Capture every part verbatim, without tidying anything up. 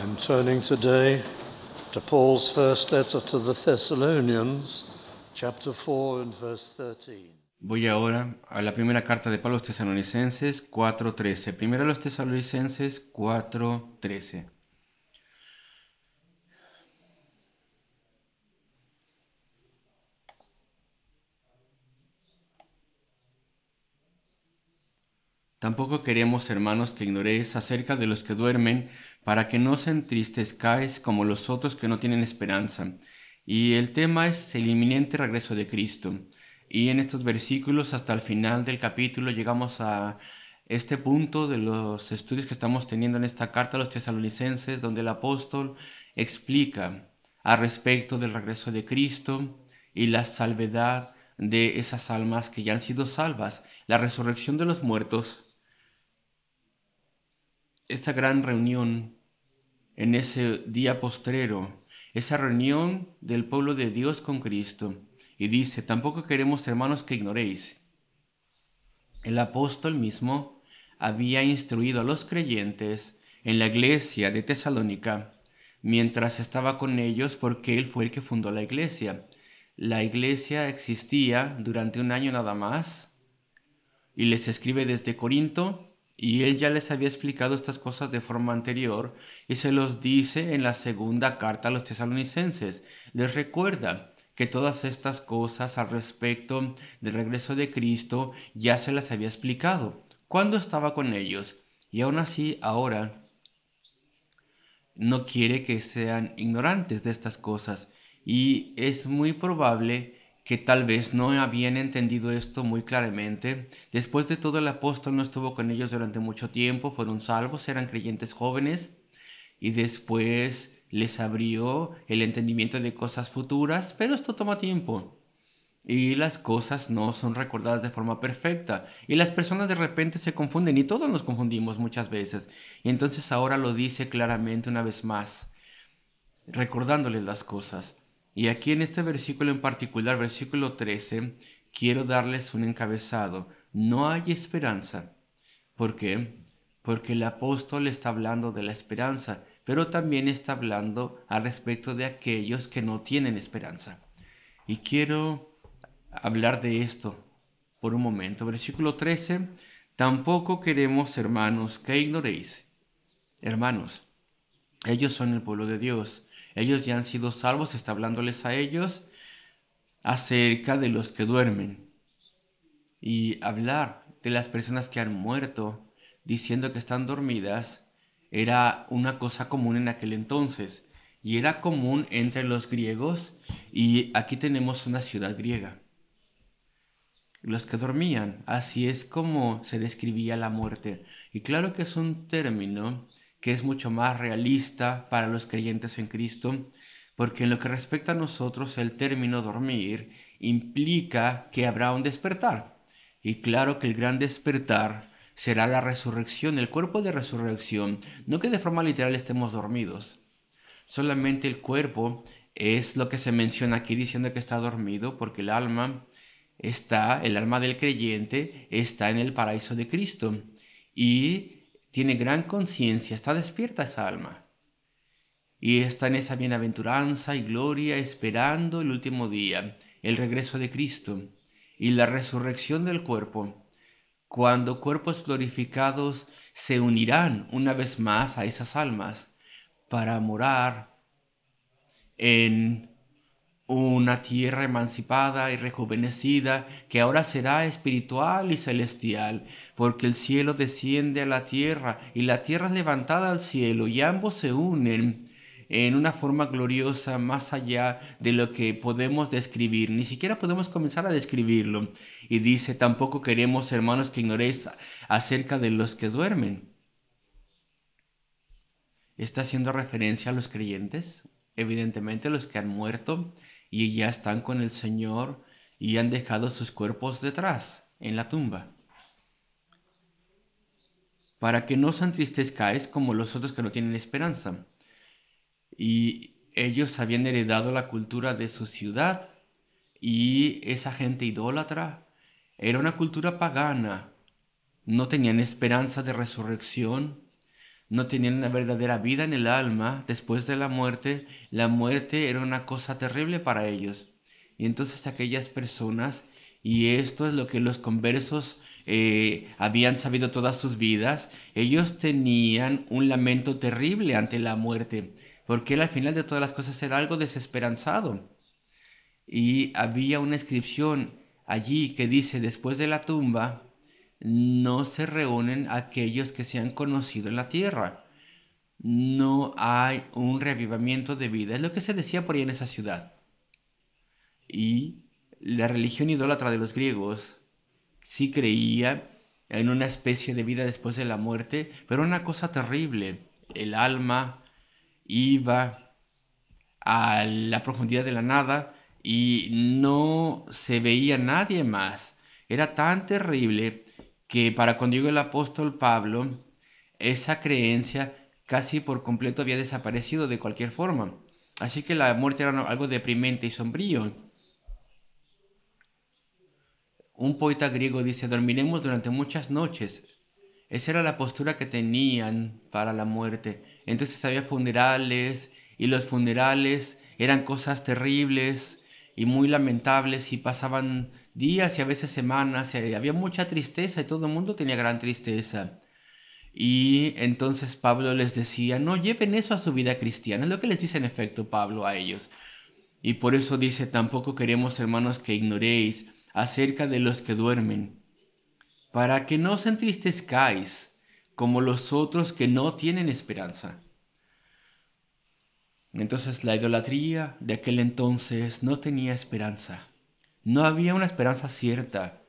I'm turning today to Paul's first letter to the Thessalonians, chapter four and verse thirteen. Voy ahora a la primera carta de Pablo a los Tesalonicenses cuatro trece. Primero a los Tesalonicenses cuatro trece. Tampoco queremos, hermanos, que ignoréis acerca de los que duermen, para que no os entristezcáis como los otros que no tienen esperanza. Y el tema es el inminente regreso de Cristo. Y en estos versículos, hasta el final del capítulo, llegamos a este punto de los estudios que estamos teniendo en esta carta a los tesalonicenses, donde el apóstol explica al respecto del regreso de Cristo y la salvedad de esas almas que ya han sido salvas, la resurrección de los muertos. Esta gran reunión en ese día postrero, esa reunión del pueblo de Dios con Cristo. Y dice, tampoco queremos, hermanos, que ignoréis. El apóstol mismo había instruido a los creyentes en la iglesia de Tesalónica mientras estaba con ellos, porque él fue el que fundó la iglesia. La iglesia existía durante un año nada más y les escribe desde Corinto. Y él ya les había explicado estas cosas de forma anterior y se los dice en la segunda carta a los tesalonicenses. Les recuerda que todas estas cosas al respecto del regreso de Cristo ya se las había explicado cuando estaba con ellos. Y aún así ahora no quiere que sean ignorantes de estas cosas. Y es muy probable que tal vez no habían entendido esto muy claramente. Después de todo, el apóstol no estuvo con ellos durante mucho tiempo, fueron salvos, eran creyentes jóvenes, y después les abrió el entendimiento de cosas futuras, pero esto toma tiempo. Y las cosas no son recordadas de forma perfecta. Y las personas de repente se confunden, y todos nos confundimos muchas veces. Y entonces ahora lo dice claramente una vez más, recordándoles las cosas. Y aquí en este versículo en particular, versículo trece, quiero darles un encabezado. No hay esperanza. ¿Por qué? Porque el apóstol está hablando de la esperanza, pero también está hablando al respecto de aquellos que no tienen esperanza. Y quiero hablar de esto por un momento. Versículo trece, tampoco queremos, hermanos, que ignoréis. Hermanos, ellos son el pueblo de Dios. Ellos ya han sido salvos, está hablándoles a ellos acerca de los que duermen. Y hablar de las personas que han muerto diciendo que están dormidas era una cosa común en aquel entonces. Y era común entre los griegos, y aquí tenemos una ciudad griega. Los que dormían, así es como se describía la muerte. Y claro que es un término que es mucho más realista para los creyentes en Cristo, porque en lo que respecta a nosotros el término dormir implica que habrá un despertar. Y claro que el gran despertar será la resurrección, el cuerpo de resurrección, no que de forma literal estemos dormidos. Solamente el cuerpo es lo que se menciona aquí diciendo que está dormido, porque el alma está, el alma del creyente está en el paraíso de Cristo y tiene gran conciencia, está despierta esa alma y está en esa bienaventuranza y gloria esperando el último día, el regreso de Cristo y la resurrección del cuerpo, cuando cuerpos glorificados se unirán una vez más a esas almas para morar en una tierra emancipada y rejuvenecida que ahora será espiritual y celestial, porque el cielo desciende a la tierra y la tierra es levantada al cielo y ambos se unen en una forma gloriosa más allá de lo que podemos describir. Ni siquiera podemos comenzar a describirlo. Y dice, tampoco queremos, hermanos, que ignoréis acerca de los que duermen. Está haciendo referencia a los creyentes, evidentemente los que han muerto y ya están con el Señor y han dejado sus cuerpos detrás, en la tumba. Para que no os entristezcáis como los otros que no tienen esperanza. Y ellos habían heredado la cultura de su ciudad, y esa gente idólatra era una cultura pagana. No tenían esperanza de resurrección, no tenían una verdadera vida en el alma después de la muerte. La muerte era una cosa terrible para ellos. Y entonces aquellas personas, y esto es lo que los conversos eh, habían sabido todas sus vidas, ellos tenían un lamento terrible ante la muerte, porque él al final de todas las cosas era algo desesperanzado. Y había una inscripción allí que dice: después de la tumba no se reúnen aquellos que se han conocido en la tierra. No hay un reavivamiento de vida. Es lo que se decía por ahí en esa ciudad. Y la religión idólatra de los griegos sí creía en una especie de vida después de la muerte, pero una cosa terrible. El alma iba a la profundidad de la nada y no se veía nadie más. Era tan terrible que para cuando llegó el apóstol Pablo, esa creencia casi por completo había desaparecido de cualquier forma. Así que la muerte era algo deprimente y sombrío. Un poeta griego dice: dormiremos durante muchas noches. Esa era la postura que tenían para la muerte. Entonces había funerales, y los funerales eran cosas terribles y muy lamentables, y pasaban días y a veces semanas, y había mucha tristeza y todo el mundo tenía gran tristeza. Y entonces Pablo les decía: no lleven eso a su vida cristiana. Es lo que les dice en efecto Pablo a ellos. Y por eso dice: tampoco queremos, hermanos, que ignoréis acerca de los que duermen, para que no os entristezcáis como los otros que no tienen esperanza. Entonces la idolatría de aquel entonces no tenía esperanza. No había una esperanza cierta.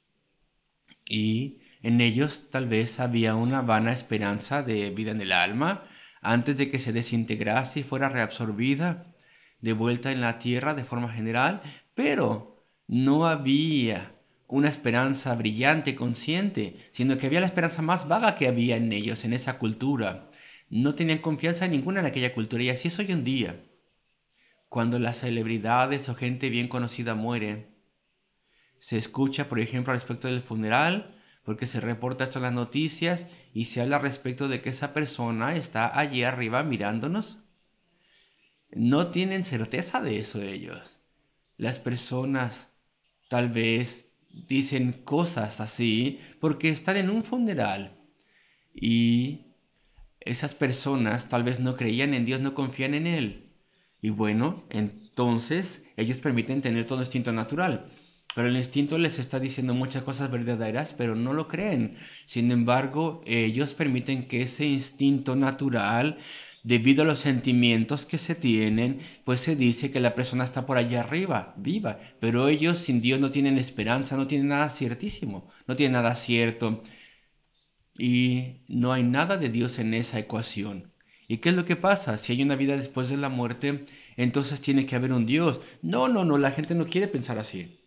Y en ellos tal vez había una vana esperanza de vida en el alma antes de que se desintegrase y fuera reabsorbida de vuelta en la tierra de forma general, pero no había una esperanza brillante, consciente, sino que había la esperanza más vaga que había en ellos, en esa cultura. No tenían confianza ninguna en aquella cultura, y así es hoy en día. Cuando las celebridades o gente bien conocida muere, se escucha, por ejemplo, respecto del funeral, porque se reporta esto en las noticias y se habla respecto de que esa persona está allí arriba mirándonos. No tienen certeza de eso ellos. Las personas tal vez dicen cosas así porque están en un funeral, y esas personas tal vez no creían en Dios, no confían en Él. Y bueno, entonces ellos permiten tener todo instinto natural. Pero el instinto les está diciendo muchas cosas verdaderas, pero no lo creen. Sin embargo, ellos permiten que ese instinto natural, debido a los sentimientos que se tienen, pues se dice que la persona está por allá arriba, viva. Pero ellos sin Dios no tienen esperanza, no tienen nada ciertísimo, no tienen nada cierto. Y no hay nada de Dios en esa ecuación. ¿Y qué es lo que pasa? Si hay una vida después de la muerte, entonces tiene que haber un Dios. No, no, no, la gente no quiere pensar así.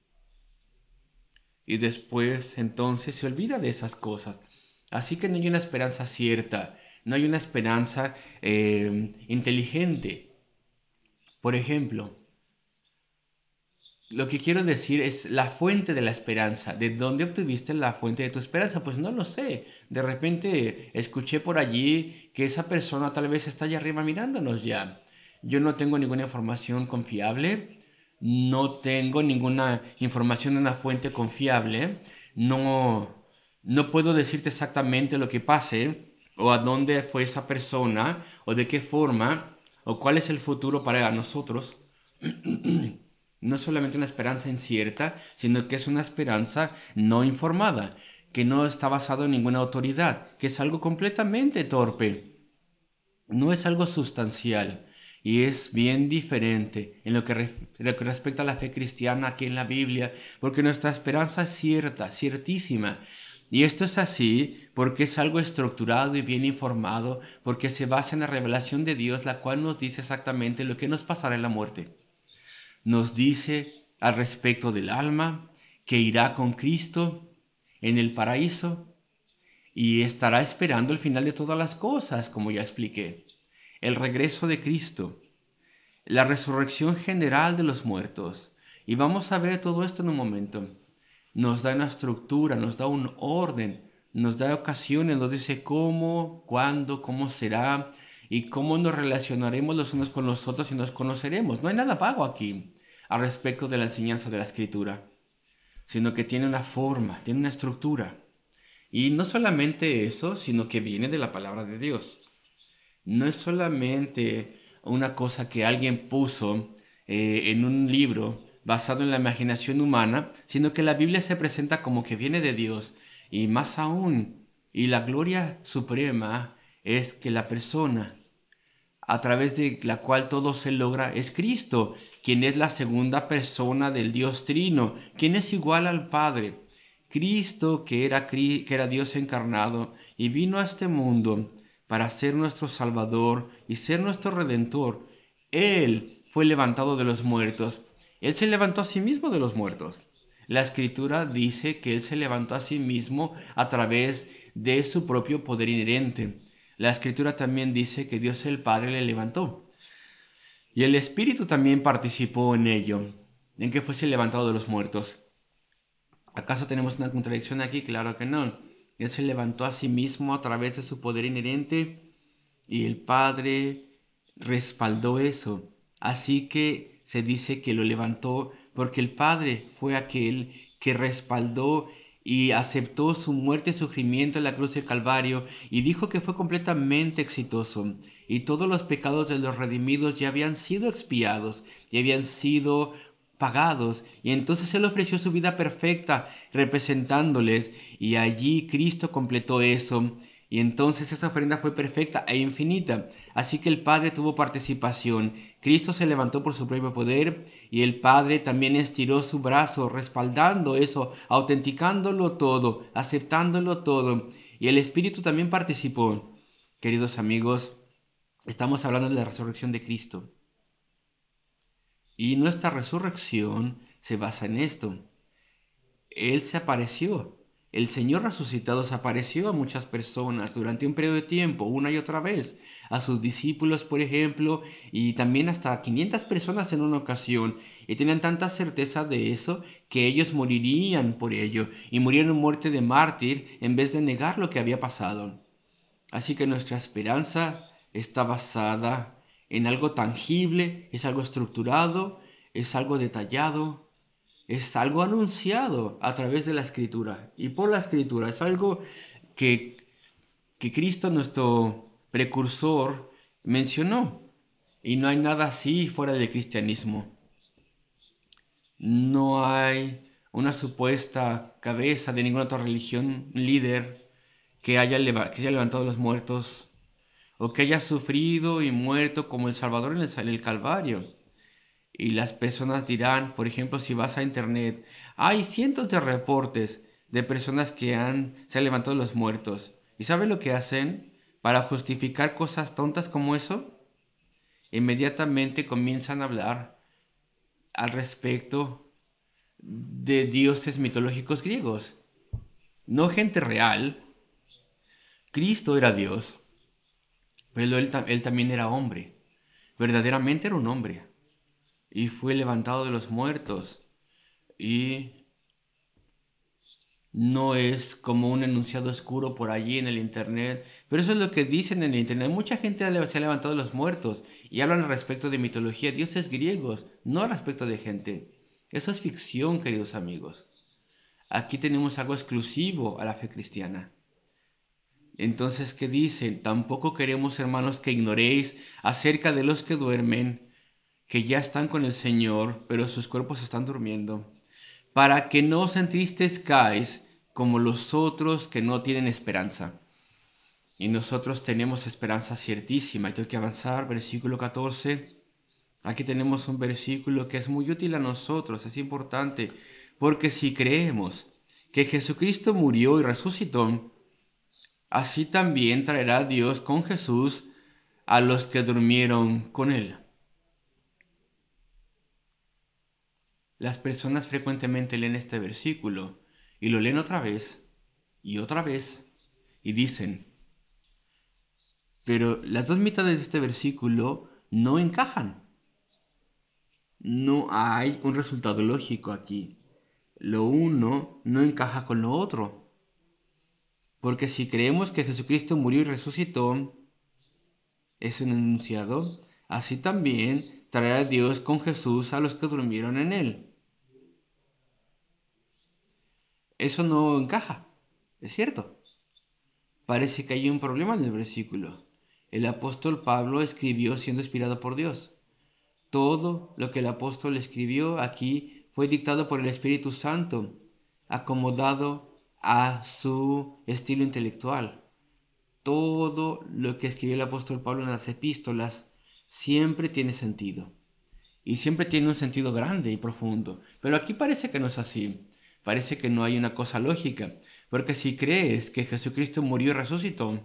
Y después entonces se olvida de esas cosas. Así que no hay una esperanza cierta, no hay una esperanza eh, inteligente. Por ejemplo, lo que quiero decir es la fuente de la esperanza. ¿De dónde obtuviste la fuente de tu esperanza? Pues no lo sé. De repente escuché por allí que esa persona tal vez está allá arriba mirándonos ya. Yo no tengo ninguna información confiable. No tengo ninguna información de una fuente confiable. No, no puedo decirte exactamente lo que pase, o a dónde fue esa persona, o de qué forma, o cuál es el futuro para nosotros. No es solamente una esperanza incierta, sino que es una esperanza no informada, que no está basada en ninguna autoridad, que es algo completamente torpe. No es algo sustancial. Y es bien diferente en lo que, re- lo que respecta a la fe cristiana aquí en la Biblia, porque nuestra esperanza es cierta, ciertísima. Y esto es así porque es algo estructurado y bien informado, porque se basa en la revelación de Dios, la cual nos dice exactamente lo que nos pasará en la muerte. Nos dice al respecto del alma que irá con Cristo en el paraíso y estará esperando el final de todas las cosas, como ya expliqué. El regreso de Cristo, la resurrección general de los muertos. Y vamos a ver todo esto en un momento. Nos da una estructura, nos da un orden, nos da ocasiones, nos dice cómo, cuándo, cómo será y cómo nos relacionaremos los unos con los otros y nos conoceremos. No hay nada vago aquí al respecto de la enseñanza de la Escritura, sino que tiene una forma, tiene una estructura. Y no solamente eso, sino que viene de la palabra de Dios. No es solamente una cosa que alguien puso eh, en un libro basado en la imaginación humana, sino que la Biblia se presenta como que viene de Dios. Y más aún, y la gloria suprema es que la persona a través de la cual todo se logra es Cristo, quien es la segunda persona del Dios Trino, quien es igual al Padre. Cristo, que era, que era Dios encarnado y vino a este mundo para ser nuestro Salvador y ser nuestro Redentor. Él fue levantado de los muertos. Él se levantó a sí mismo de los muertos. La Escritura dice que Él se levantó a sí mismo a través de su propio poder inherente. La Escritura también dice que Dios el Padre le levantó. Y el Espíritu también participó en ello, en que fuese levantado de los muertos. ¿Acaso tenemos una contradicción aquí? Claro que no. Él se levantó a sí mismo a través de su poder inherente y el Padre respaldó eso. Así que se dice que lo levantó porque el Padre fue aquel que respaldó y aceptó su muerte y sufrimiento en la cruz del Calvario y dijo que fue completamente exitoso y todos los pecados de los redimidos ya habían sido expiados y habían sido pagados, y entonces Él ofreció su vida perfecta representándoles y allí Cristo completó eso. Y entonces esa ofrenda fue perfecta e infinita. Así que el Padre tuvo participación. Cristo se levantó por su propio poder y el Padre también estiró su brazo respaldando eso, autenticándolo todo, aceptándolo todo. Y el Espíritu también participó. Queridos amigos, estamos hablando de la resurrección de Cristo. Y nuestra resurrección se basa en esto. Él se apareció. El Señor resucitado se apareció a muchas personas durante un periodo de tiempo, una y otra vez. A sus discípulos, por ejemplo, y también hasta quinientas personas en una ocasión. Y tenían tanta certeza de eso que ellos morirían por ello. Y murieron muerte de mártir en vez de negar lo que había pasado. Así que nuestra esperanza está basada en algo tangible, es algo estructurado, es algo detallado, es algo anunciado a través de la Escritura y por la Escritura. Es algo que, que Cristo, nuestro precursor, mencionó. Y no hay nada así fuera del cristianismo. No hay una supuesta cabeza de ninguna otra religión, líder, que haya, leva- que haya levantado a los muertos o que haya sufrido y muerto como el Salvador en el, en el Calvario. Y las personas dirán, por ejemplo, si vas a internet, hay cientos de reportes de personas que han, se han levantado los muertos. ¿Y saben lo que hacen para justificar cosas tontas como eso? Inmediatamente comienzan a hablar al respecto de dioses mitológicos griegos. No gente real. Cristo era Dios, pero él, él también era hombre. Verdaderamente era un hombre. Y fue levantado de los muertos. Y no es como un enunciado oscuro por allí en el internet, pero eso es lo que dicen en el internet. Mucha gente se ha levantado de los muertos y hablan al respecto de mitología, dioses griegos, no al respecto de gente. Eso es ficción, queridos amigos. Aquí tenemos algo exclusivo a la fe cristiana. Entonces, ¿qué dicen? Tampoco queremos, hermanos, que ignoréis acerca de los que duermen, que ya están con el Señor, pero sus cuerpos están durmiendo, para que no os entristezcáis como los otros que no tienen esperanza. Y nosotros tenemos esperanza ciertísima. Y tengo que avanzar, versículo catorce. Aquí tenemos un versículo que es muy útil a nosotros, es importante, porque si creemos que Jesucristo murió y resucitó, así también traerá Dios con Jesús a los que durmieron con él. Las personas frecuentemente leen este versículo y lo leen otra vez y otra vez y dicen, pero las dos mitades de este versículo no encajan. No hay un resultado lógico aquí. Lo uno no encaja con lo otro. Porque si creemos que Jesucristo murió y resucitó, es un enunciado, así también traerá Dios con Jesús a los que durmieron en él. Eso no encaja, es cierto. Parece que hay un problema en el versículo. El apóstol Pablo escribió siendo inspirado por Dios. Todo lo que el apóstol escribió aquí fue dictado por el Espíritu Santo, acomodado a su estilo intelectual. Todo lo que escribió el apóstol Pablo en las epístolas siempre tiene sentido. Y siempre tiene un sentido grande y profundo. Pero aquí parece que no es así. Parece que no hay una cosa lógica. Porque si crees que Jesucristo murió y resucitó,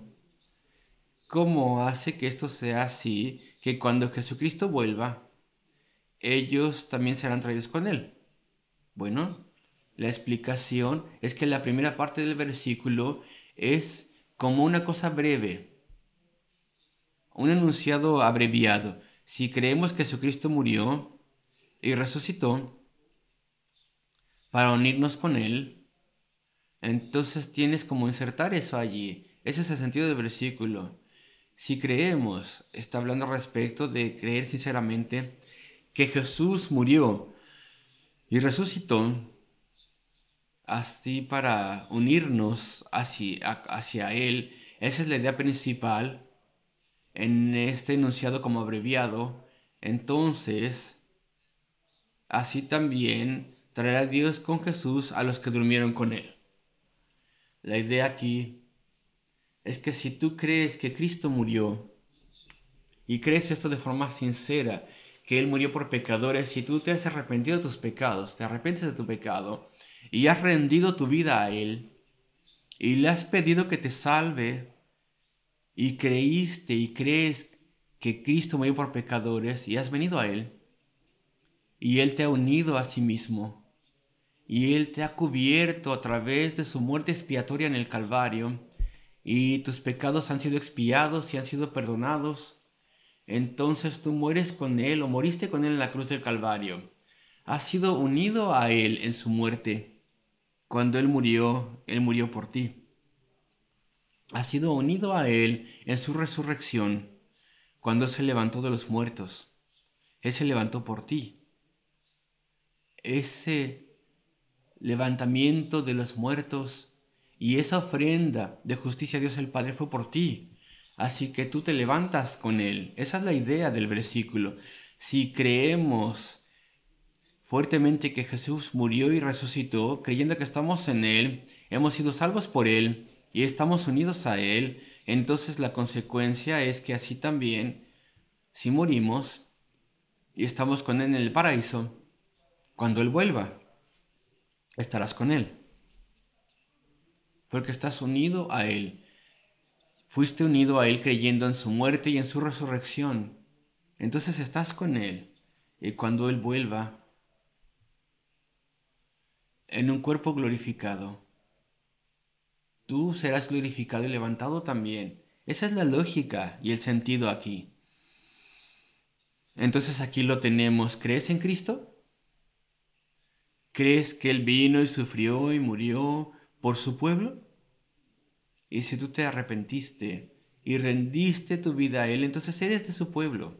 ¿cómo hace que esto sea así? Que cuando Jesucristo vuelva, ellos también serán traídos con él. Bueno, la explicación es que la primera parte del versículo es como una cosa breve, un enunciado abreviado. Si creemos que Jesucristo murió y resucitó para unirnos con él, entonces tienes como insertar eso allí. Ese es el sentido del versículo. Si creemos, está hablando respecto de creer sinceramente que Jesús murió y resucitó, así para unirnos hacia, hacia Él. Esa es la idea principal en este enunciado como abreviado. Entonces, así también traerá Dios con Jesús a los que durmieron con Él. La idea aquí es que si tú crees que Cristo murió y crees esto de forma sincera, que Él murió por pecadores, y tú te has arrepentido de tus pecados, te arrepientes de tu pecado y has rendido tu vida a Él y le has pedido que te salve y creíste y crees que Cristo murió por pecadores y has venido a Él y Él te ha unido a sí mismo y Él te ha cubierto a través de su muerte expiatoria en el Calvario y tus pecados han sido expiados y han sido perdonados. Entonces tú mueres con Él o moriste con Él en la cruz del Calvario. Has sido unido a Él en su muerte. Cuando Él murió, Él murió por ti. Has sido unido a Él en su resurrección. Cuando Él se levantó de los muertos, Él se levantó por ti. Ese levantamiento de los muertos y esa ofrenda de justicia a Dios el Padre fue por ti. Así que tú te levantas con Él. Esa es la idea del versículo. Si creemos fuertemente que Jesús murió y resucitó, creyendo que estamos en Él, hemos sido salvos por Él y estamos unidos a Él, entonces la consecuencia es que así también, si morimos y estamos con Él en el paraíso, cuando Él vuelva, estarás con Él. Porque estás unido a Él. Fuiste unido a Él creyendo en su muerte y en su resurrección. Entonces estás con Él. Y cuando Él vuelva, en un cuerpo glorificado, tú serás glorificado y levantado también. Esa es la lógica y el sentido aquí. Entonces aquí lo tenemos. ¿Crees en Cristo? ¿Crees que Él vino y sufrió y murió por su pueblo? Y si tú te arrepentiste y rendiste tu vida a Él, entonces eres de su pueblo.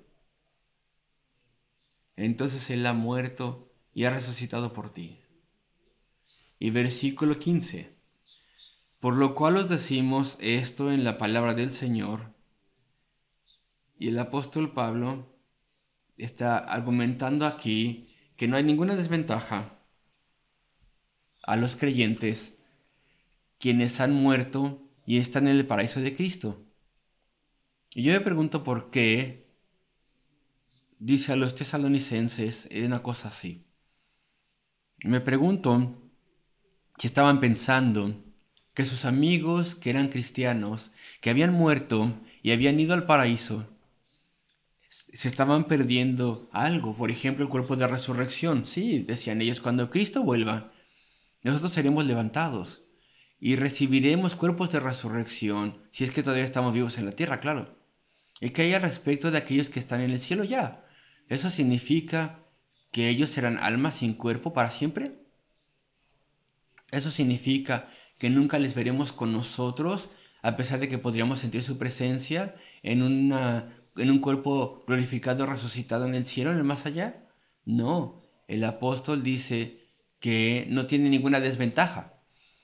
Entonces Él ha muerto y ha resucitado por ti. Y versículo quince. Por lo cual os decimos esto en la palabra del Señor. Y el apóstol Pablo está argumentando aquí que no hay ninguna desventaja a los creyentes quienes han muerto y están en el paraíso de Cristo. Y yo me pregunto por qué dice a los tesalonicenses una cosa así. Me pregunto si estaban pensando que sus amigos que eran cristianos, que habían muerto y habían ido al paraíso, se estaban perdiendo algo. Por ejemplo, el cuerpo de resurrección. Sí, decían ellos, cuando Cristo vuelva, nosotros seremos levantados y recibiremos cuerpos de resurrección, si es que todavía estamos vivos en la tierra, claro. ¿Y qué hay al respecto de aquellos que están en el cielo ya? ¿Eso significa que ellos serán almas sin cuerpo para siempre? ¿Eso significa que nunca les veremos con nosotros, a pesar de que podríamos sentir su presencia en, una, en un cuerpo glorificado, resucitado en el cielo, en el más allá. No, el apóstol dice que no tiene ninguna desventaja,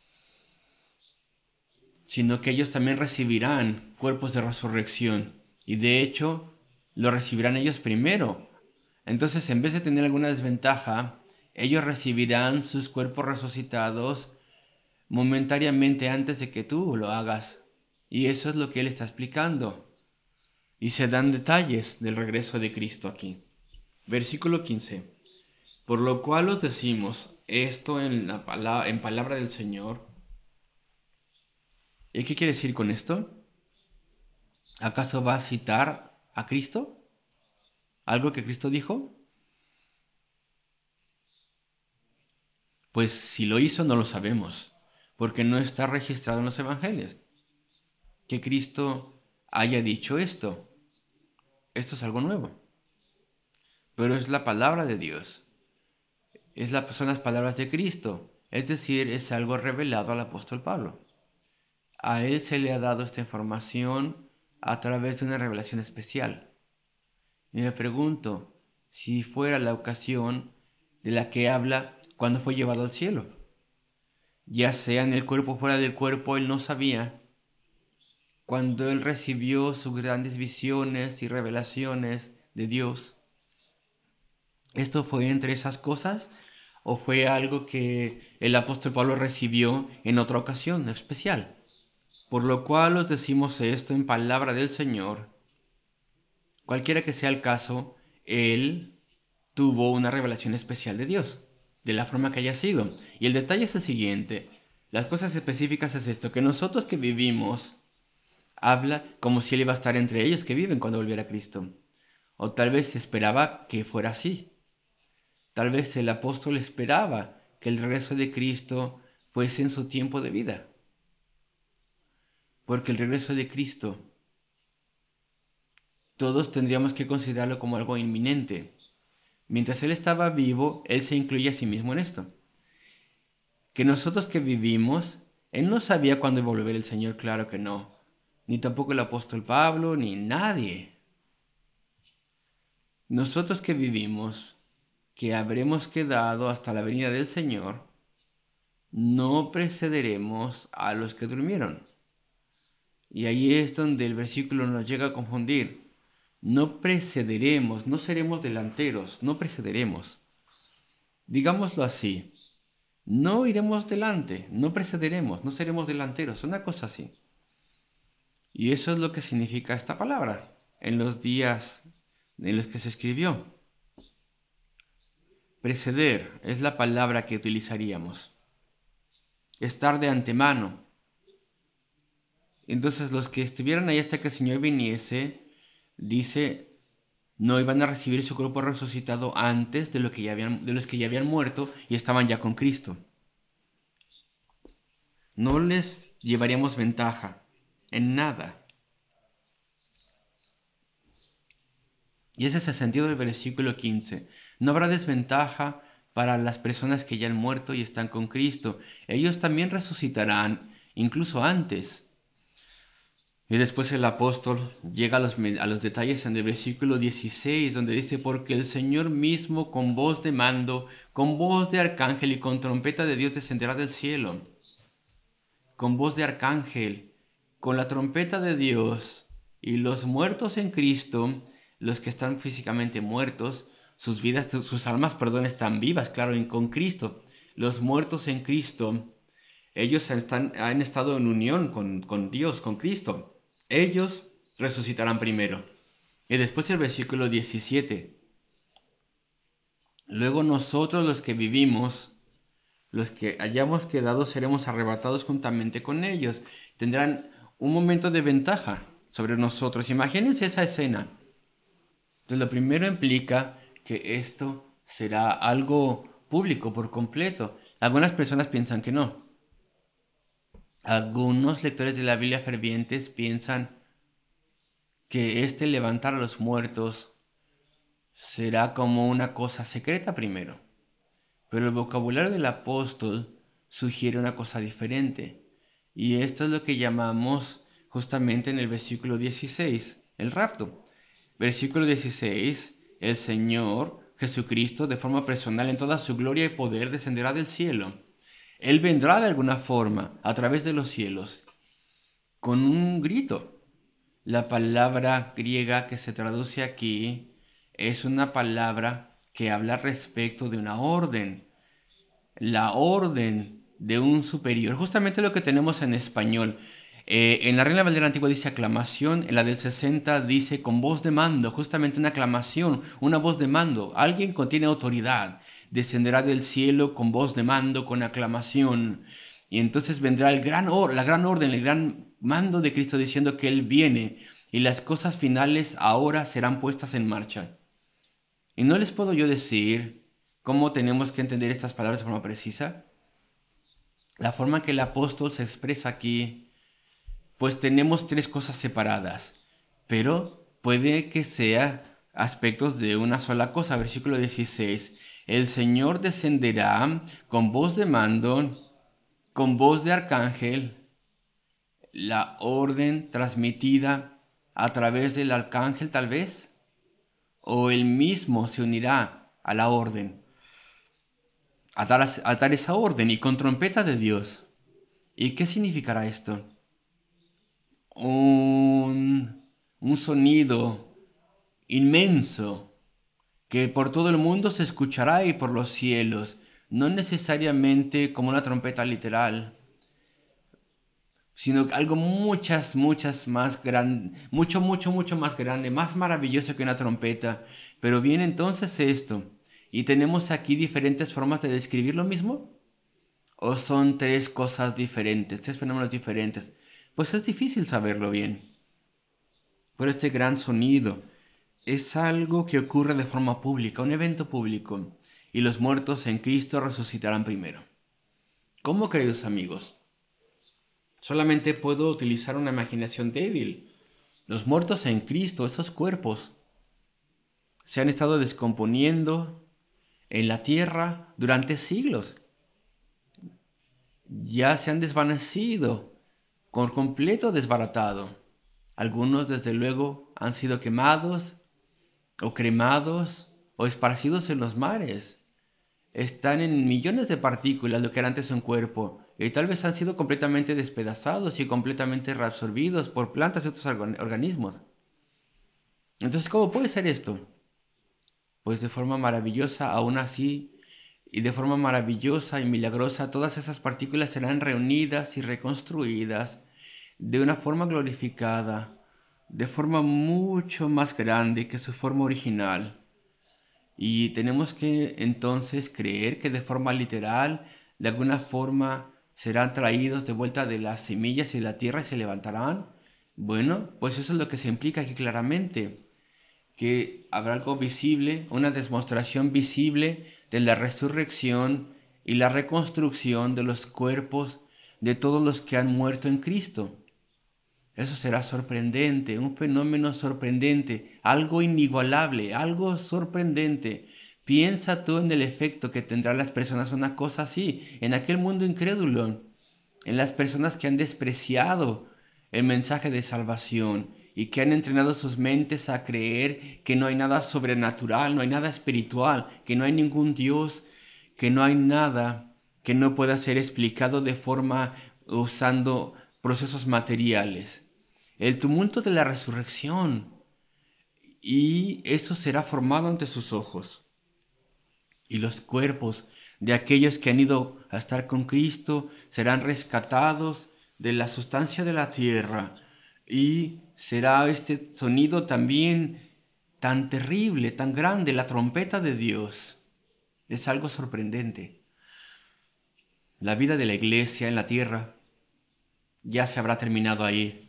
sino que ellos también recibirán cuerpos de resurrección. Y de hecho, lo recibirán ellos primero. Entonces, en vez de tener alguna desventaja, ellos recibirán sus cuerpos resucitados momentáneamente antes de que tú lo hagas. Y eso es lo que él está explicando. Y se dan detalles del regreso de Cristo aquí. Versículo quince. Por lo cual os decimos esto en, la palabra, en palabra del Señor. ¿Y qué quiere decir con esto? ¿Acaso va a citar a Cristo? ¿Algo que Cristo dijo? Pues si lo hizo no lo sabemos, porque no está registrado en los evangelios. Que Cristo haya dicho esto. Esto es algo nuevo. Pero es la palabra de Dios. Es la, son las palabras de Cristo. Es decir, es algo revelado al apóstol Pablo. A él se le ha dado esta información a través de una revelación especial. Y me pregunto si fuera la ocasión de la que habla cuando fue llevado al cielo. Ya sea en el cuerpo o fuera del cuerpo, él no sabía. Cuando él recibió sus grandes visiones y revelaciones de Dios, ¿esto fue entre esas cosas o fue algo que el apóstol Pablo recibió en otra ocasión especial? Por lo cual os decimos esto en palabra del Señor. Cualquiera que sea el caso, él tuvo una revelación especial de Dios, de la forma que haya sido. Y el detalle es el siguiente. Las cosas específicas es esto, que nosotros que vivimos, habla como si él iba a estar entre ellos que viven cuando volviera Cristo. O tal vez se esperaba que fuera así. Tal vez el apóstol esperaba que el regreso de Cristo fuese en su tiempo de vida. Porque el regreso de Cristo, todos tendríamos que considerarlo como algo inminente. Mientras él estaba vivo, él se incluye a sí mismo en esto. Que nosotros que vivimos, él no sabía cuándo iba a volver el Señor, claro que no. Ni tampoco el apóstol Pablo, ni nadie. Nosotros que vivimos, que habremos quedado hasta la venida del Señor, no precederemos a los que durmieron. Y ahí es donde el versículo nos llega a confundir. No precederemos, no seremos delanteros, no precederemos. Digámoslo así, no iremos delante, no precederemos, no seremos delanteros, una cosa así. Y eso es lo que significa esta palabra en los días en los que se escribió. Preceder es la palabra que utilizaríamos. Estar de antemano. Entonces los que estuvieran ahí hasta que el Señor viniese, dice, no iban a recibir su cuerpo resucitado antes de, lo que ya habían, de los que ya habían muerto y estaban ya con Cristo. No les llevaríamos ventaja en nada. Y ese es el sentido del versículo quince. No habrá desventaja para las personas que ya han muerto y están con Cristo. Ellos también resucitarán, incluso antes. Y después el apóstol llega a los, a los detalles en el versículo dieciséis, donde dice, porque el Señor mismo con voz de mando, con voz de arcángel y con trompeta de Dios descenderá del cielo. Con voz de arcángel, con la trompeta de Dios, y los muertos en Cristo, los que están físicamente muertos, sus vidas, sus almas, perdón, están vivas, claro, con Cristo. Los muertos en Cristo, ellos están, han estado en unión con, con Dios, con Cristo. Ellos resucitarán primero. Y después el versículo diecisiete. Luego nosotros los que vivimos, los que hayamos quedado, seremos arrebatados juntamente con ellos. Tendrán un momento de ventaja sobre nosotros. Imagínense esa escena. Entonces lo primero implica que esto será algo público por completo. Algunas personas piensan que no. Algunos lectores de la Biblia fervientes piensan que este levantar a los muertos será como una cosa secreta primero. Pero el vocabulario del apóstol sugiere una cosa diferente. Y esto es lo que llamamos justamente en el versículo dieciséis, el rapto. Versículo dieciséis, el Señor Jesucristo de forma personal en toda su gloria y poder descenderá del cielo. Él vendrá de alguna forma a través de los cielos con un grito. La palabra griega que se traduce aquí es una palabra que habla respecto de una orden. La orden de un superior. Justamente lo que tenemos en español. Eh, en la Reina Valera Antigua dice aclamación, en la del sesenta dice con voz de mando, justamente una aclamación, una voz de mando. Alguien contiene autoridad, descenderá del cielo con voz de mando, con aclamación. Y entonces vendrá el gran or, la gran orden, el gran mando de Cristo diciendo que Él viene y las cosas finales ahora serán puestas en marcha. Y no les puedo yo decir cómo tenemos que entender estas palabras de forma precisa. La forma que el apóstol se expresa aquí, pues tenemos tres cosas separadas, pero puede que sea aspectos de una sola cosa. Versículo dieciséis, el Señor descenderá con voz de mando, con voz de arcángel, la orden transmitida a través del arcángel tal vez, o él mismo se unirá a la orden, a dar, a dar esa orden y con trompeta de Dios. ¿Y qué significará esto? Un, un sonido inmenso que por todo el mundo se escuchará y por los cielos, no necesariamente como una trompeta literal, sino algo muchas, muchas más grande, mucho, mucho, mucho más grande, más maravilloso que una trompeta. Pero viene entonces esto, y tenemos aquí diferentes formas de describir lo mismo, o son tres cosas diferentes, tres fenómenos diferentes. Pues es difícil saberlo bien. Pero este gran sonido es algo que ocurre de forma pública, un evento público, y los muertos en Cristo resucitarán primero. ¿Cómo, queridos amigos? Solamente puedo utilizar una imaginación débil. Los muertos en Cristo, esos cuerpos, se han estado descomponiendo en la tierra durante siglos. Ya se han desvanecido, por completo desbaratado. Algunos, desde luego, han sido quemados o cremados o esparcidos en los mares. Están en millones de partículas, lo que era antes un cuerpo, y tal vez han sido completamente despedazados y completamente reabsorbidos por plantas y otros organismos. Entonces, ¿cómo puede ser esto? Pues de forma maravillosa, aún así, y de forma maravillosa y milagrosa, todas esas partículas serán reunidas y reconstruidas de una forma glorificada, de forma mucho más grande que su forma original. Y tenemos que entonces creer que de forma literal, de alguna forma, serán traídos de vuelta de las semillas y de la tierra y se levantarán. Bueno, pues eso es lo que se implica aquí claramente, que habrá algo visible, una demostración visible de la resurrección y la reconstrucción de los cuerpos de todos los que han muerto en Cristo. Eso será sorprendente, un fenómeno sorprendente, algo inigualable, algo sorprendente. Piensa tú en el efecto que tendrán las personas una cosa así, en aquel mundo incrédulo, en las personas que han despreciado el mensaje de salvación y que han entrenado sus mentes a creer que no hay nada sobrenatural, no hay nada espiritual, que no hay ningún Dios, que no hay nada que no pueda ser explicado de forma usando procesos materiales. El tumulto de la resurrección, y eso será formado ante sus ojos. Y los cuerpos de aquellos que han ido a estar con Cristo serán rescatados de la sustancia de la tierra, y será este sonido también tan terrible, tan grande, la trompeta de Dios. Es algo sorprendente. La vida de la iglesia en la tierra ya se habrá terminado ahí.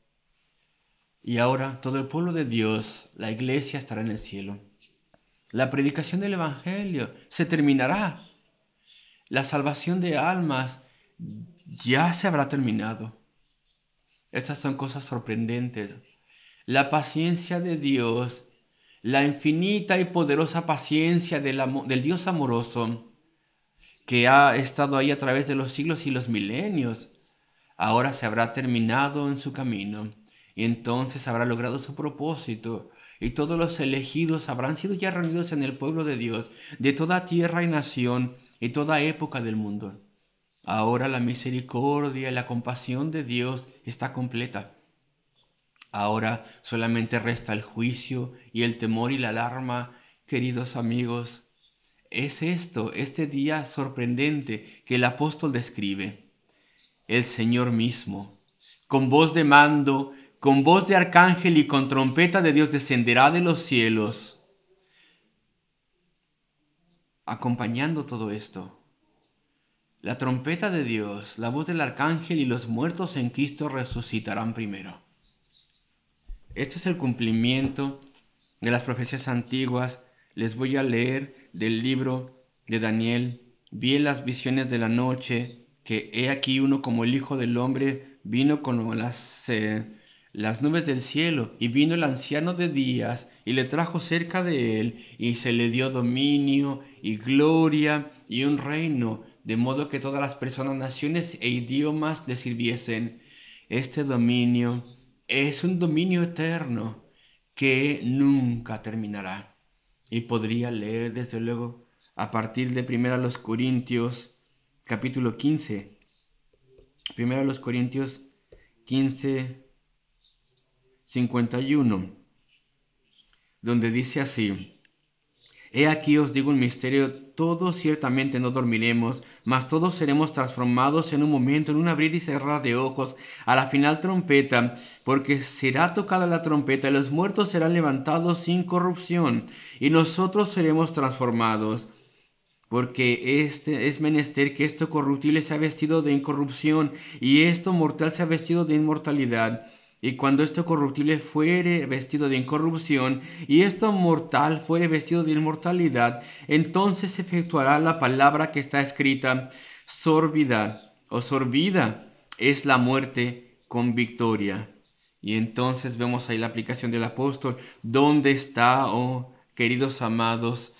Y ahora todo el pueblo de Dios, la iglesia, estará en el cielo. La predicación del Evangelio se terminará. La salvación de almas ya se habrá terminado. Estas son cosas sorprendentes. La paciencia de Dios, la infinita y poderosa paciencia del, amor, del Dios amoroso, que ha estado ahí a través de los siglos y los milenios, ahora se habrá terminado en su camino, y entonces habrá logrado su propósito, y todos los elegidos habrán sido ya reunidos en el pueblo de Dios, de toda tierra y nación, y toda época del mundo. Ahora la misericordia y la compasión de Dios está completa. Ahora solamente resta el juicio y el temor y la alarma, queridos amigos. Es esto, este día sorprendente que el apóstol describe. El Señor mismo, con voz de mando, con voz de arcángel y con trompeta de Dios descenderá de los cielos. Acompañando todo esto, la trompeta de Dios, la voz del arcángel y los muertos en Cristo resucitarán primero. Este es el cumplimiento de las profecías antiguas. Les voy a leer del libro de Daniel. Vi en las visiones de la noche que he aquí uno como el Hijo del Hombre vino con las, eh, las nubes del cielo, y vino el anciano de días y le trajo cerca de él, y se le dio dominio y gloria y un reino, de modo que todas las personas, naciones e idiomas le sirviesen. Este dominio es un dominio eterno que nunca terminará. Y podría leer desde luego a partir de primero los Corintios capítulo quince. primero los Corintios quince, cincuenta y uno, donde dice así: He aquí os digo un misterio, todos ciertamente no dormiremos, mas todos seremos transformados en un momento, en un abrir y cerrar de ojos, a la final trompeta, porque será tocada la trompeta, y los muertos serán levantados sin corrupción, y nosotros seremos transformados. Porque este es menester que esto corruptible sea vestido de incorrupción, y esto mortal sea vestido de inmortalidad. Y cuando esto corruptible fuere vestido de incorrupción, y esto mortal fuere vestido de inmortalidad, entonces se efectuará la palabra que está escrita: sorbida o sorbida es la muerte con victoria. Y entonces vemos ahí la aplicación del apóstol. ¿Dónde está, oh queridos amados?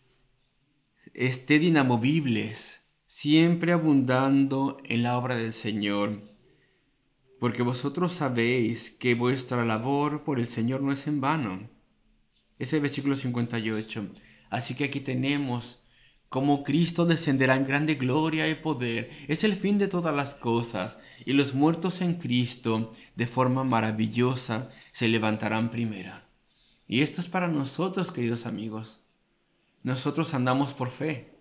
Ested inamovibles, siempre abundando en la obra del Señor, porque vosotros sabéis que vuestra labor por el Señor no es en vano. Es el versículo cincuenta y ocho. Así que aquí tenemos cómo Cristo descenderá en grande gloria y poder. Es el fin de todas las cosas, y los muertos en Cristo, de forma maravillosa, se levantarán primero. Y esto es para nosotros, queridos amigos. Nosotros andamos por fe.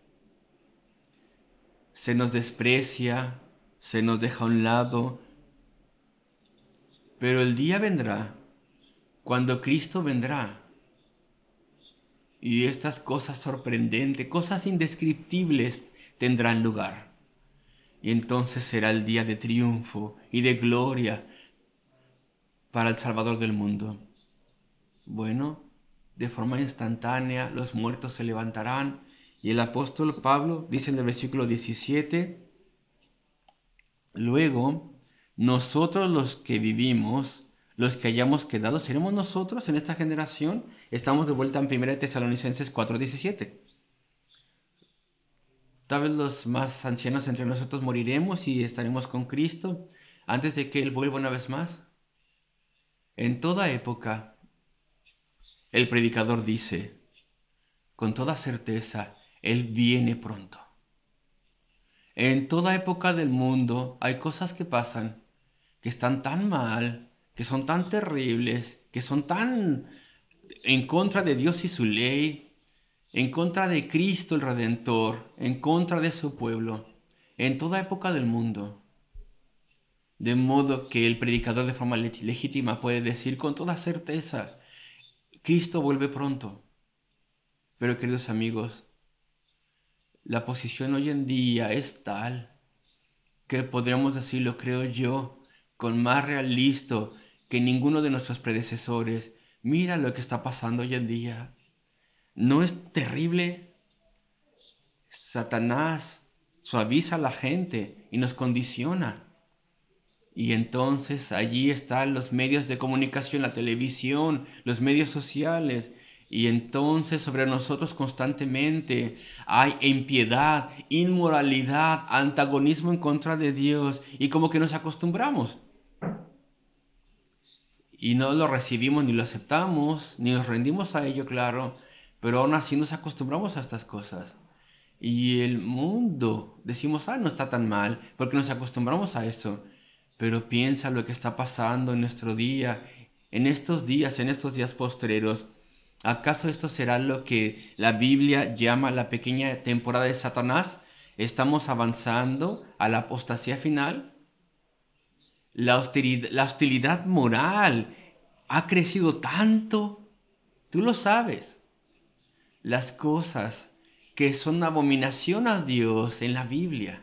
Se nos desprecia, se nos deja a un lado, pero el día vendrá cuando Cristo vendrá, y estas cosas sorprendentes, cosas indescriptibles tendrán lugar. Y entonces será el día de triunfo y de gloria para el Salvador del mundo. Bueno, de forma instantánea los muertos se levantarán, y el apóstol Pablo dice en el versículo diecisiete: luego, nosotros los que vivimos, los que hayamos quedado, seremos nosotros en esta generación. Estamos de vuelta en primera Tesalonicenses cuatro diecisiete. Tal vez los más ancianos entre nosotros moriremos y estaremos con Cristo antes de que Él vuelva una vez más. En toda época, el predicador dice, con toda certeza, Él viene pronto. En toda época del mundo hay cosas que pasan, que están tan mal, que son tan terribles, que son tan en contra de Dios y su ley, en contra de Cristo el Redentor, en contra de su pueblo, en toda época del mundo. De modo que el predicador de forma legítima puede decir con toda certeza, Cristo vuelve pronto. Pero queridos amigos, la posición hoy en día es tal que podríamos decirlo, creo yo, con más realismo que ninguno de nuestros predecesores. Mira lo que está pasando hoy en día. ¿No es terrible? Satanás suaviza a la gente y nos condiciona. Y entonces allí están los medios de comunicación, la televisión, los medios sociales, Y entonces sobre nosotros constantemente hay impiedad, inmoralidad, antagonismo en contra de Dios. Y como que nos acostumbramos. Y no lo recibimos ni lo aceptamos, ni nos rendimos a ello, claro. Pero aún así nos acostumbramos a estas cosas. Y el mundo, decimos, ah, no está tan mal, porque nos acostumbramos a eso. Pero piensa lo que está pasando en nuestro día, en estos días, en estos días postreros. ¿Acaso esto será lo que la Biblia llama la pequeña temporada de Satanás? ¿Estamos avanzando a la apostasía final? La hostilidad, la hostilidad moral ha crecido tanto. Tú lo sabes. Las cosas que son abominación a Dios en la Biblia.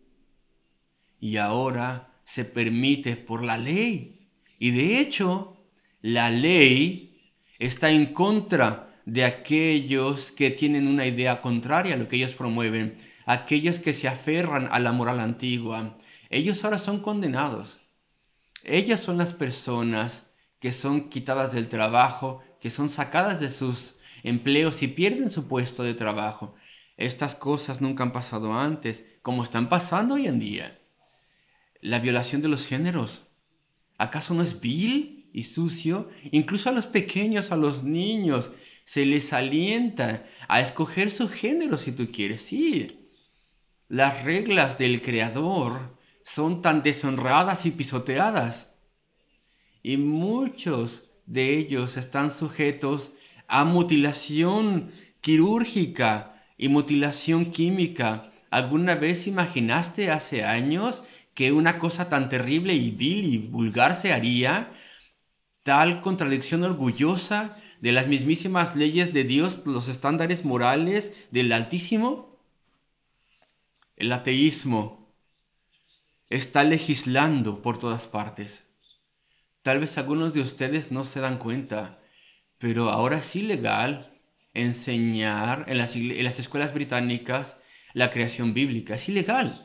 Y ahora se permite por la ley. Y de hecho, la ley está en contra de aquellos que tienen una idea contraria a lo que ellos promueven, aquellos que se aferran a la moral antigua. Ellos ahora son condenados. Ellas son las personas que son quitadas del trabajo, que son sacadas de sus empleos y pierden su puesto de trabajo. Estas cosas nunca han pasado antes, como están pasando hoy en día. La violación de los géneros. ¿Acaso no es vil y sucio? Incluso a los pequeños, a los niños, se les alienta a escoger su género si tú quieres. Sí, las reglas del Creador son tan deshonradas y pisoteadas. Y muchos de ellos están sujetos a mutilación quirúrgica y mutilación química. ¿Alguna vez imaginaste hace años que una cosa tan terrible y vil y vulgar se haría? Tal contradicción orgullosa de las mismísimas leyes de Dios, los estándares morales del Altísimo. El ateísmo está legislando por todas partes. Tal vez algunos de ustedes no se dan cuenta, pero ahora es ilegal enseñar en las, en las escuelas británicas la creación bíblica. Es ilegal.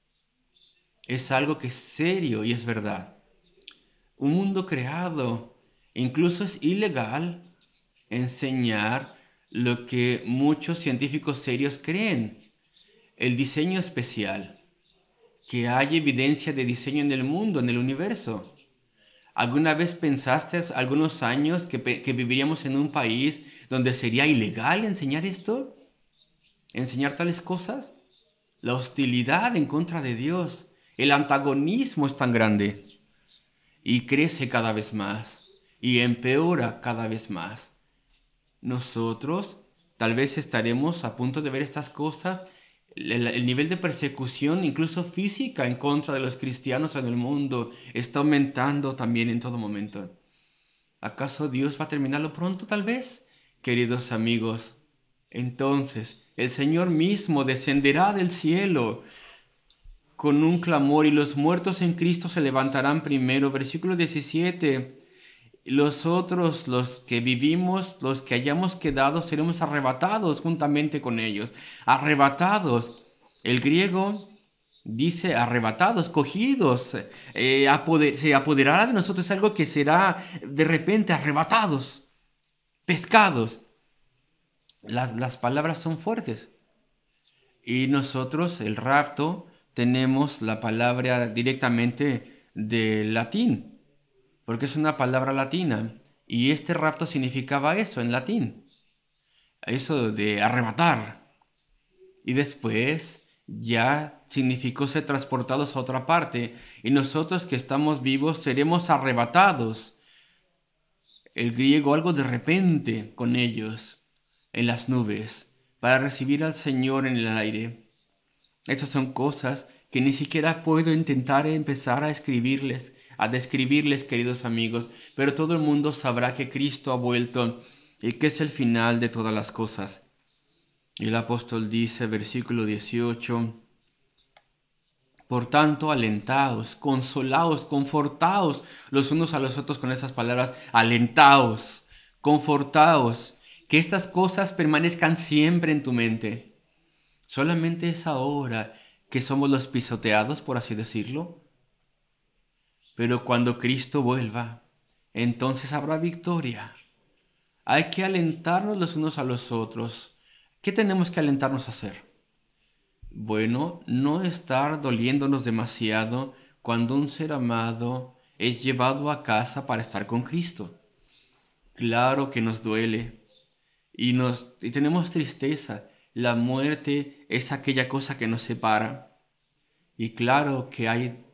Es algo que es serio y es verdad. Un mundo creado. Incluso es ilegal enseñar lo que muchos científicos serios creen. El diseño especial. Que hay evidencia de diseño en el mundo, en el universo. ¿Alguna vez pensaste hace algunos años que, que viviríamos en un país donde sería ilegal enseñar esto? ¿Enseñar tales cosas? La hostilidad en contra de Dios, el antagonismo es tan grande y crece cada vez más y empeora cada vez más. Nosotros tal vez estaremos a punto de ver estas cosas. El, el nivel de persecución, incluso física, en contra de los cristianos en el mundo está aumentando también en todo momento. ¿Acaso Dios va a terminarlo pronto, tal vez? Queridos amigos, entonces el Señor mismo descenderá del cielo con un clamor y los muertos en Cristo se levantarán primero. Versículo diecisiete. Los otros, los que vivimos, los que hayamos quedado, seremos arrebatados juntamente con ellos. Arrebatados. El griego dice arrebatados, cogidos. Eh, apoder, se apoderará de nosotros algo que será de repente arrebatados, pescados. Las, las palabras son fuertes. Y nosotros, el rapto, tenemos la palabra directamente del latín. Porque es una palabra latina. Y este rapto significaba eso en latín. Eso de arrebatar. Y después ya significó ser transportados a otra parte. Y nosotros que estamos vivos seremos arrebatados. El griego, algo de repente con ellos. En las nubes. Para recibir al Señor en el aire. Esas son cosas que ni siquiera puedo intentar empezar a escribirles, a describirles, queridos amigos, pero todo el mundo sabrá que Cristo ha vuelto y que es el final de todas las cosas. Y el apóstol dice, versículo dieciocho, por tanto, alentaos, consolaos, confortaos los unos a los otros con esas palabras, alentaos, confortaos, que estas cosas permanezcan siempre en tu mente. Solamente es ahora que somos los pisoteados, por así decirlo. Pero cuando Cristo vuelva, entonces habrá victoria. Hay que alentarnos los unos a los otros. ¿Qué tenemos que alentarnos a hacer? Bueno, no estar doliéndonos demasiado cuando un ser amado es llevado a casa para estar con Cristo. Claro que nos duele y, nos, y tenemos tristeza. La muerte es aquella cosa que nos separa. Y claro que hay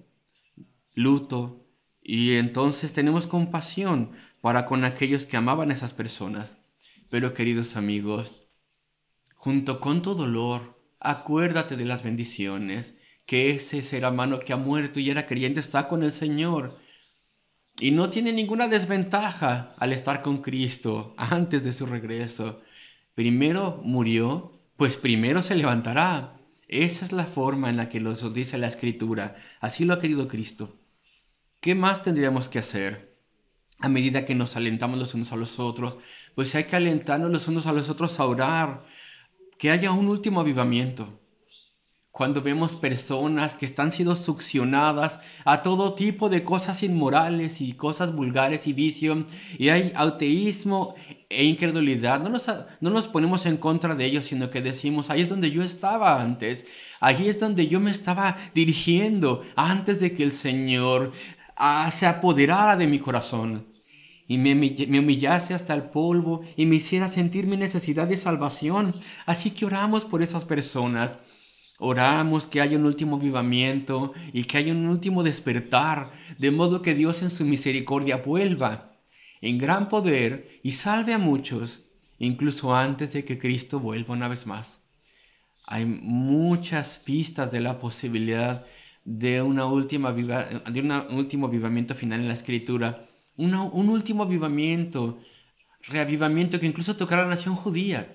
luto y entonces tenemos compasión para con aquellos que amaban a esas personas. Pero queridos amigos, junto con tu dolor, acuérdate de las bendiciones, que ese ser amado que ha muerto y era creyente está con el Señor. Y no tiene ninguna desventaja al estar con Cristo antes de su regreso. Primero murió, pues primero se levantará. Esa es la forma en la que nos dice la Escritura. Así lo ha querido Cristo. ¿Qué más tendríamos que hacer? A medida que nos alentamos los unos a los otros, pues hay que alentarnos los unos a los otros a orar, que haya un último avivamiento. Cuando vemos personas que están siendo succionadas a todo tipo de cosas inmorales y cosas vulgares y vicio, y hay ateísmo e incredulidad, no nos, no nos ponemos en contra de ellos, sino que decimos, ahí es donde yo estaba antes, ahí es donde yo me estaba dirigiendo antes de que el Señor ah, se apoderara de mi corazón y me, me humillase hasta el polvo y me hiciera sentir mi necesidad de salvación. Así que oramos por esas personas. Oramos que haya un último avivamiento y que haya un último despertar, de modo que Dios en su misericordia vuelva en gran poder y salve a muchos, incluso antes de que Cristo vuelva una vez más. Hay muchas pistas de la posibilidad de, una última viva, de una, un último avivamiento final en la Escritura, una, un último avivamiento, reavivamiento que incluso tocará a la nación judía,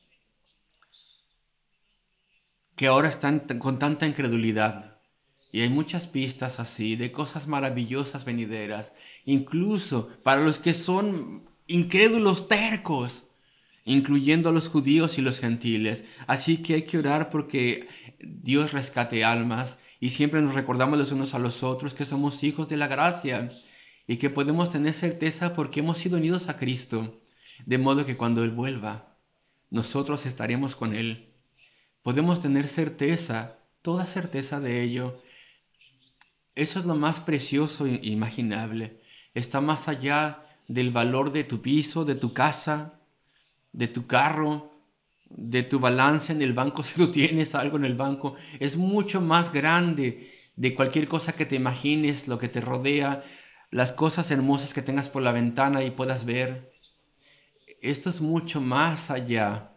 que ahora están con tanta incredulidad. Y hay muchas pistas así de cosas maravillosas venideras, incluso para los que son incrédulos tercos, incluyendo a los judíos y los gentiles. Así que hay que orar porque Dios rescate almas y siempre nos recordamos los unos a los otros que somos hijos de la gracia y que podemos tener certeza porque hemos sido unidos a Cristo, de modo que cuando Él vuelva, nosotros estaremos con Él. Podemos tener certeza, toda certeza de ello. Eso es lo más precioso e imaginable. Está más allá del valor de tu piso, de tu casa, de tu carro, de tu balance en el banco, si tú tienes algo en el banco. Es mucho más grande de cualquier cosa que te imagines, lo que te rodea, las cosas hermosas que tengas por la ventana y puedas ver. Esto es mucho más allá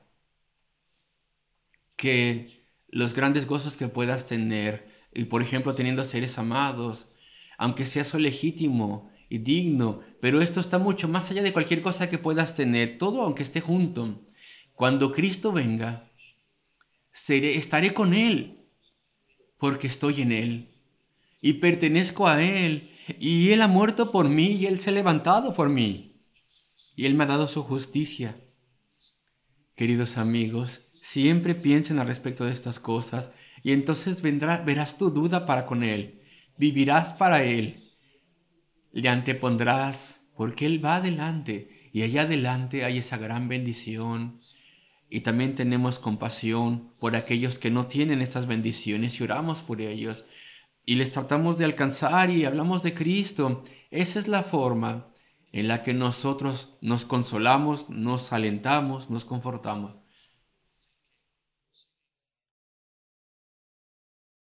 que los grandes gozos que puedas tener, y por ejemplo teniendo seres amados, aunque sea eso legítimo y digno, pero esto está mucho más allá de cualquier cosa que puedas tener, todo aunque esté junto. Cuando Cristo venga, seré, estaré con Él, porque estoy en Él, y pertenezco a Él, y Él ha muerto por mí, y Él se ha levantado por mí, y Él me ha dado su justicia. Queridos amigos, siempre piensen al respecto de estas cosas y entonces vendrá, verás tu duda para con Él, vivirás para Él, le antepondrás porque Él va adelante y allá adelante hay esa gran bendición. Y también tenemos compasión por aquellos que no tienen estas bendiciones y oramos por ellos y les tratamos de alcanzar y hablamos de Cristo. Esa es la forma en la que nosotros nos consolamos, nos alentamos, nos confortamos.